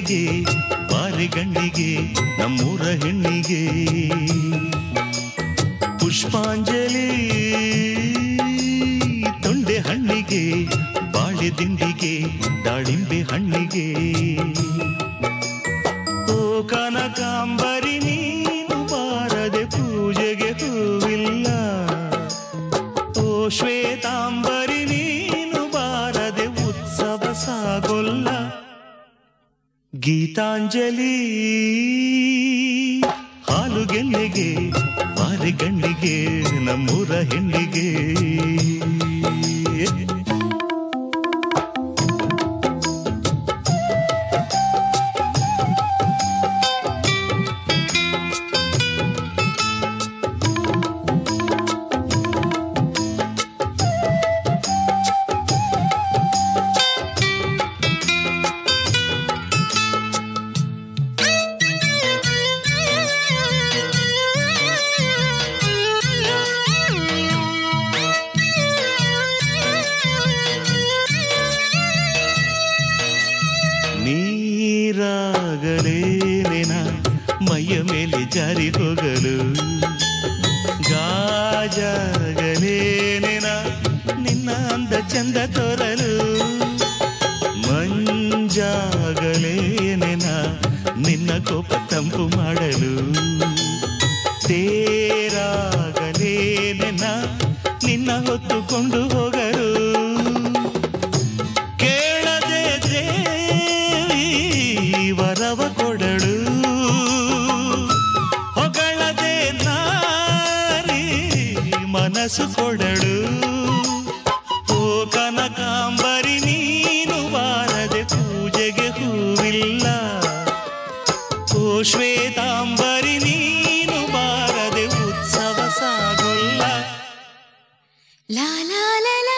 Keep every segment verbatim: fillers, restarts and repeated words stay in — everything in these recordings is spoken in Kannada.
ಗಂಡಿಗೆ ಬಾರಿ ಗಂಡಿಗೆ ನಮ್ಮೂರ ಹೆಣ್ಣಿಗೆ ಪುಷ್ಪಾಂಜಲಿ ತೊಂಡೆ ಹಣ್ಣಿಗೆ ಬಾಳೆ ದಿಂಡಿಗೆ ದಾಳಿಂಬೆ ಹಣ್ಣಿಗೆ ಓ ಕನಕಾಂಬರಿ ನೀನು ಬಾರದೆ ಪೂಜೆಗೆ ಹೂವಿಲ್ಲ ಓ ಶ್ವೇತಾಂಬರಿ ನೀನು ಬಾರದೆ ಉತ್ಸವ ಸಾಗೊಲ್ಲ ಗೀತಾಂಜಲಿ ಹಾಲು ಗೆಲ್ಲೆಗೆ ಬಾರಿ ಗಂಡಿಗೆ ನಮ್ಮೂರ ಹೆಣ್ಣಿಗೆ ನೀರಾಗಲೇನ ಮೈಯ ಮೇಲೆ ಜಾರಿ ಹೋಗಲು ಗಾಜಾಗಲೇನ ನಿನ್ನ ಅಂದ ಚಂದ ತೋರಲು ಮಂಜಾಗಲೇನ ನಿನ್ನ ಕೋಪ ತಂಪು ಮಾಡಲು ತೇರಾಗಲೇನ ನಿನ್ನ ಹೊತ್ತುಕೊಂಡು ಹೋಗಲು ವರವ ಕೊಡಳು ಹೊಗಳದೆ ನಾರಿ ಮನಸ್ಸು ಕೊಡಳು ಓ ಕನಕಾಂಬರಿ ನೀನು ಬಾರದೆ ಪೂಜೆಗೆ ಹೂವಿಲ್ಲ ಓ ಶ್ವೇತಾಂಬರಿ ನೀನು ಬಾರದೆ ಉತ್ಸವ ಸಾಗೊಲ್ಲ ಲಾ ಲಾ ಲಾ ಲಾ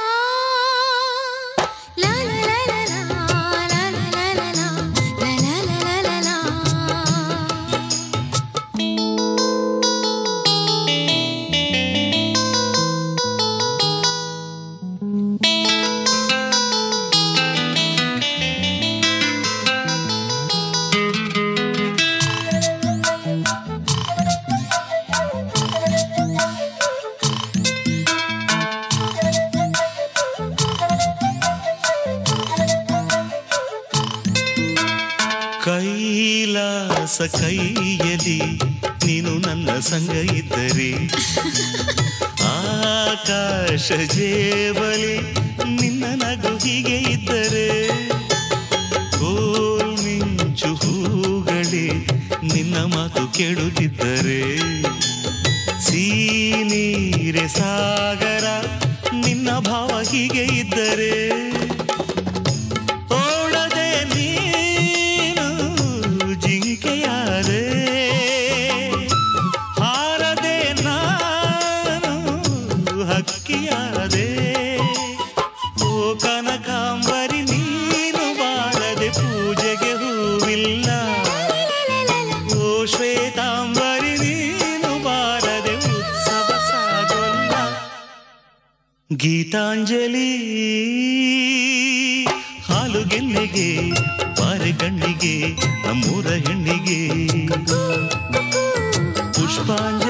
ಕೈಲಾಸ ಕೈಯಲ್ಲಿ ನೀನು ನನ್ನ ಸಂಗ ಇದ್ದರೆ ಆಕಾಶ ಜೇಬಲಿ ನಿನ್ನ ನಗು ಹೀಗೆ ಇದ್ದರೆ ಗೋಲ್ ಮಿಂಚು ಹೂಗಳೇ ನಿನ್ನ ಮಾತು ಕೇಳುತ್ತಿದ್ದರೆ ಸೀನೀರೆ ಸಾಗರ ನಿನ್ನ ಭಾವ ಹೀಗೆ ಇದ್ದರೆ ಜಿಂಕೆಯಾದೆ ಹಾರದೆ ನಾನು ಹಕ್ಕಿಯಾದೆ ಓ ಕನಕಾಂಬರಿ ನೀನು ಬಾರದೆ ಪೂಜೆಗೆ ಹೂವಿಲ್ಲ ಓ ಶ್ವೇತಾಂಬರಿ ನೀನು ಬಾರದೆ ಉತ್ಸವ ಸಾಗೊಲ್ಲ ಗೀತಾಂಜಲಿ ಹಾಲು ಗೆಲ್ಲೆಗೆ ಬಾರಿ ಗಂಡಿಗೆ ನಮ್ಮೂರ ಹೆಣ್ಣಿಗೆ ಪುಷ್ಪಾಂಜಲಿ